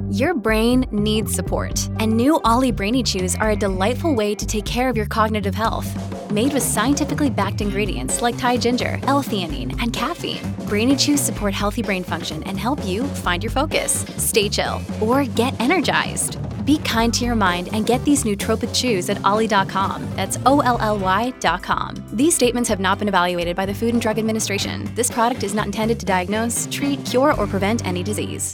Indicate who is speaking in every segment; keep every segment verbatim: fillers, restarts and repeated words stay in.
Speaker 1: Your brain needs support, and new Ollie Brainy Chews are a delightful way to take care of your cognitive health. Made with scientifically backed ingredients like Thai ginger, L-theanine, and caffeine, Brainy Chews support healthy brain function and help you find your focus, stay chill, or get energized. Be kind to your mind and get these nootropic chews at ollie dot com. That's O L L Y dot com. These statements have not been evaluated by the Food and Drug Administration. This product is not intended to diagnose, treat, cure, or prevent any disease.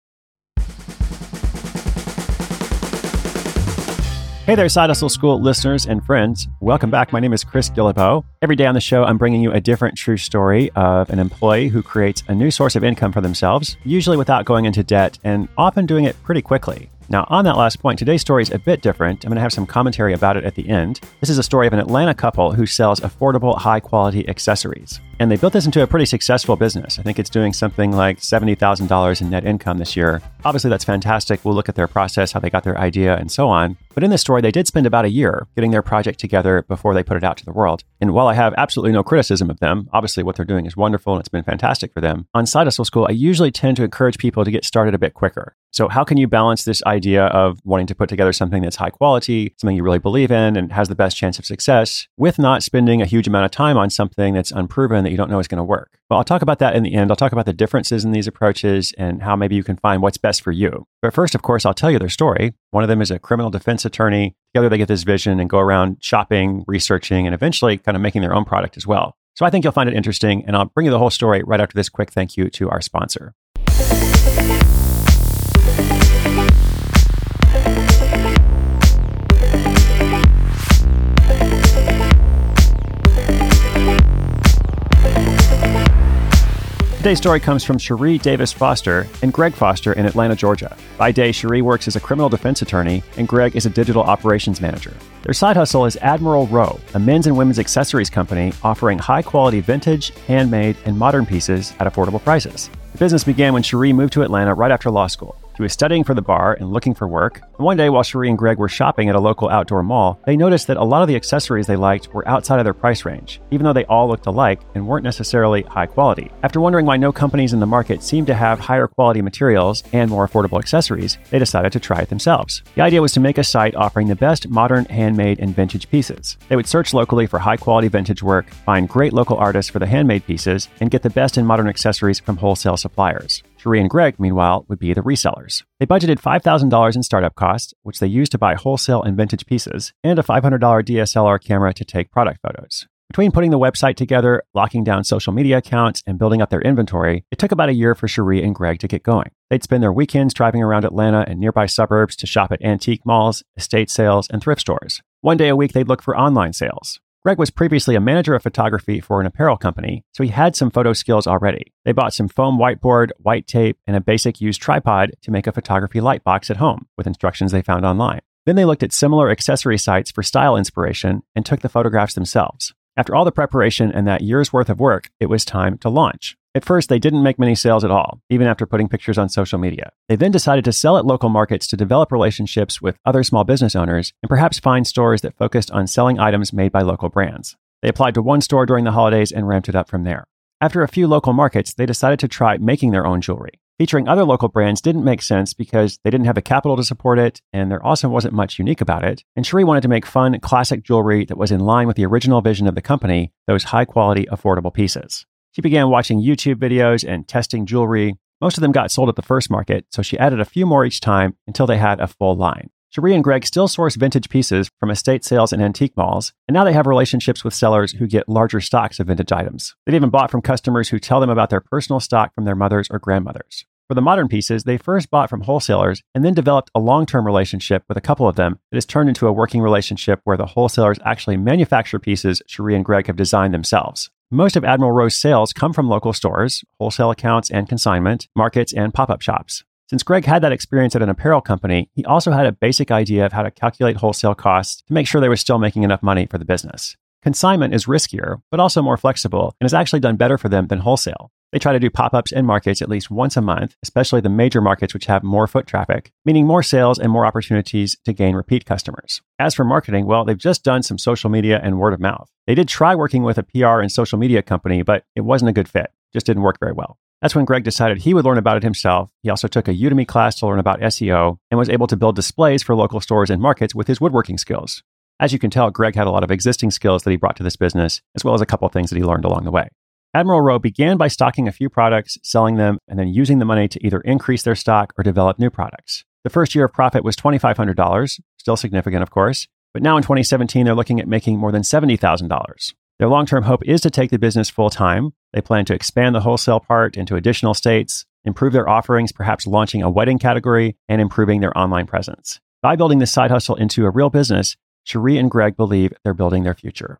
Speaker 2: Hey there, Side Hustle School listeners and friends. Welcome back. My name is Chris Guillebeau. Every day on the show, I'm bringing you a different true story of an employee who creates a new source of income for themselves, usually without going into debt, and often doing it pretty quickly. Now, on that last point, today's story is a bit different. I'm going to have some commentary about it at the end. This is a story of an Atlanta couple who sells affordable, high-quality accessories. And they built this into a pretty successful business. I think it's doing something like seventy thousand dollars in net income this year. Obviously, that's fantastic. We'll look at their process, how they got their idea, and so on. But in this story, they did spend about a year getting their project together before they put it out to the world. And while I have absolutely no criticism of them, obviously what they're doing is wonderful and it's been fantastic for them. On Side Hustle School, I usually tend to encourage people to get started a bit quicker. So how can you balance this idea of wanting to put together something that's high quality, something you really believe in and has the best chance of success, with not spending a huge amount of time on something that's unproven that you don't know is going to work? Well, I'll talk about that in the end. I'll talk about the differences in these approaches and how maybe you can find what's best for you. But first, of course, I'll tell you their story. One of them is a criminal defense attorney. Together, they get this vision and go around shopping, researching, and eventually kind of making their own product as well. So I think you'll find it interesting, and I'll bring you the whole story right after this quick thank you to our sponsor. Today's story comes from Cherie Davis Foster and Greg Foster in Atlanta, Georgia. By day, Cherie works as a criminal defense attorney, and Greg is a digital operations manager. Their side hustle is Admiral Row, a men's and women's accessories company offering high-quality vintage, handmade, and modern pieces at affordable prices. The business began when Cherie moved to Atlanta right after law school. She was studying for the bar and looking for work. And one day, while Cherie and Greg were shopping at a local outdoor mall, they noticed that a lot of the accessories they liked were outside of their price range, even though they all looked alike and weren't necessarily high quality. After wondering why no companies in the market seemed to have higher quality materials and more affordable accessories, they decided to try it themselves. The idea was to make a site offering the best modern, handmade, and vintage pieces. They would search locally for high-quality vintage work, find great local artists for the handmade pieces, and get the best in modern accessories from wholesale suppliers. Cherie and Greg, meanwhile, would be the resellers. They budgeted five thousand dollars in startup costs, which they used to buy wholesale and vintage pieces, and a five hundred dollars D S L R camera to take product photos. Between putting the website together, locking down social media accounts, and building up their inventory, it took about a year for Cherie and Greg to get going. They'd spend their weekends driving around Atlanta and nearby suburbs to shop at antique malls, estate sales, and thrift stores. One day a week, they'd look for online sales. Greg was previously a manager of photography for an apparel company, so he had some photo skills already. They bought some foam whiteboard, white tape, and a basic used tripod to make a photography light box at home with instructions they found online. Then they looked at similar accessory sites for style inspiration and took the photographs themselves. After all the preparation and that year's worth of work, it was time to launch. At first, they didn't make many sales at all, even after putting pictures on social media. They then decided to sell at local markets to develop relationships with other small business owners and perhaps find stores that focused on selling items made by local brands. They applied to one store during the holidays and ramped it up from there. After a few local markets, they decided to try making their own jewelry. Featuring other local brands didn't make sense because they didn't have the capital to support it, and there also wasn't much unique about it. And Cherie wanted to make fun, classic jewelry that was in line with the original vision of the company, those high-quality, affordable pieces. She began watching YouTube videos and testing jewelry. Most of them got sold at the first market, so she added a few more each time until they had a full line. Cherie and Greg still source vintage pieces from estate sales and antique malls, and now they have relationships with sellers who get larger stocks of vintage items. They've even bought from customers who tell them about their personal stock from their mothers or grandmothers. For the modern pieces, they first bought from wholesalers and then developed a long-term relationship with a couple of them that has turned into a working relationship where the wholesalers actually manufacture pieces Cherie and Greg have designed themselves. Most of Admiral Row's sales come from local stores, wholesale accounts and consignment, markets, and pop-up shops. Since Greg had that experience at an apparel company, he also had a basic idea of how to calculate wholesale costs to make sure they were still making enough money for the business. Consignment is riskier, but also more flexible, and has actually done better for them than wholesale. They try to do pop-ups in markets at least once a month, especially the major markets which have more foot traffic, meaning more sales and more opportunities to gain repeat customers. As for marketing, well, they've just done some social media and word of mouth. They did try working with a P R and social media company, but it wasn't a good fit. Just didn't work very well. That's when Greg decided he would learn about it himself. He also took a Udemy class to learn about S E O and was able to build displays for local stores and markets with his woodworking skills. As you can tell, Greg had a lot of existing skills that he brought to this business, as well as a couple of things that he learned along the way. Admiral Row began by stocking a few products, selling them, and then using the money to either increase their stock or develop new products. The first year of profit was two thousand five hundred dollars, still significant, of course, but now in twenty seventeen, they're looking at making more than seventy thousand dollars. Their long-term hope is to take the business full-time. They plan to expand the wholesale part into additional states, improve their offerings, perhaps launching a wedding category, and improving their online presence. By building this side hustle into a real business, Cherie and Greg believe they're building their future.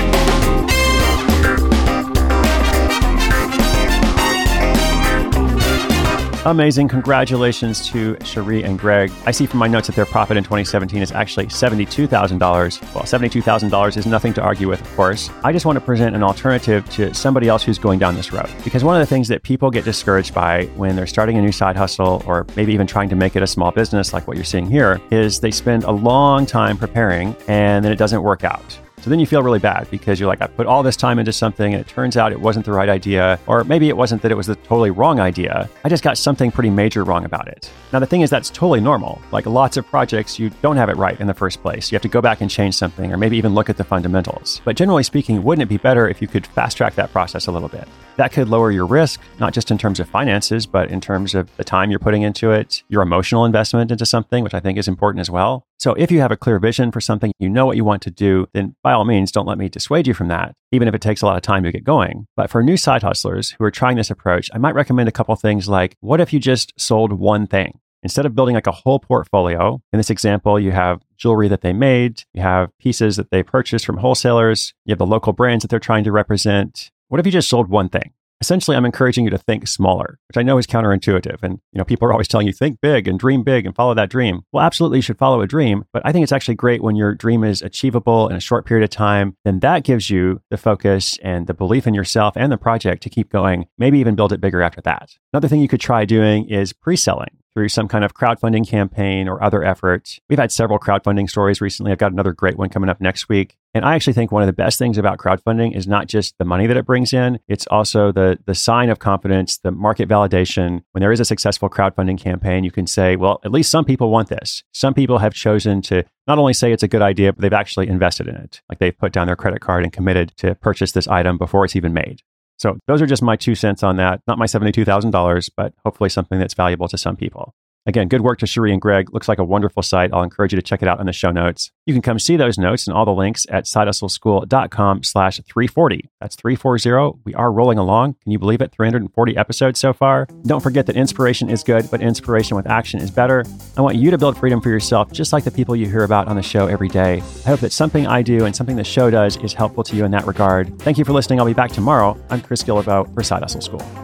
Speaker 2: Amazing. Congratulations to Cherie and Greg. I see from my notes that their profit in twenty seventeen is actually seventy-two thousand dollars. Well, seventy-two thousand dollars is nothing to argue with, of course. I just want to present an alternative to somebody else who's going down this road. Because one of the things that people get discouraged by when they're starting a new side hustle, or maybe even trying to make it a small business like what you're seeing here, is they spend a long time preparing and then it doesn't work out. So then you feel really bad because you're like, I put all this time into something and it turns out it wasn't the right idea, or maybe it wasn't that it was the totally wrong idea. I just got something pretty major wrong about it. Now, the thing is, that's totally normal. Like lots of projects, you don't have it right in the first place. You have to go back and change something, or maybe even look at the fundamentals. But generally speaking, wouldn't it be better if you could fast track that process a little bit? That could lower your risk, not just in terms of finances, but in terms of the time you're putting into it, your emotional investment into something, which I think is important as well. So if you have a clear vision for something, you know what you want to do, then by all means, don't let me dissuade you from that, even if it takes a lot of time to get going. But for new side hustlers who are trying this approach, I might recommend a couple things like, what if you just sold one thing? Instead of building like a whole portfolio, in this example, you have jewelry that they made, you have pieces that they purchased from wholesalers, you have the local brands that they're trying to represent. What if you just sold one thing? Essentially, I'm encouraging you to think smaller, which I know is counterintuitive. And, you know, people are always telling you, think big and dream big and follow that dream. Well, absolutely, you should follow a dream. But I think it's actually great when your dream is achievable in a short period of time. Then that gives you the focus and the belief in yourself and the project to keep going, maybe even build it bigger after that. Another thing you could try doing is pre-selling through some kind of crowdfunding campaign or other efforts. We've had several crowdfunding stories recently. I've got another great one coming up next week. And I actually think one of the best things about crowdfunding is not just the money that it brings in, it's also the the sign of confidence, the market validation. When there is a successful crowdfunding campaign, you can say, well, at least some people want this. Some people have chosen to not only say it's a good idea, but they've actually invested in it. Like they've put down their credit card and committed to purchase this item before it's even made. So those are just my two cents on that. Not my seventy-two thousand dollars, but hopefully something that's valuable to some people. Again, good work to Cherie and Greg. Looks like a wonderful site. I'll encourage you to check it out in the show notes. You can come see those notes and all the links at sidehustleschool.com slash 340. That's three forty. We are rolling along. Can you believe it? three hundred forty episodes so far. Don't forget that inspiration is good, but inspiration with action is better. I want you to build freedom for yourself, just like the people you hear about on the show every day. I hope that something I do and something the show does is helpful to you in that regard. Thank you for listening. I'll be back tomorrow. I'm Chris Guillebeau for Side Hustle School.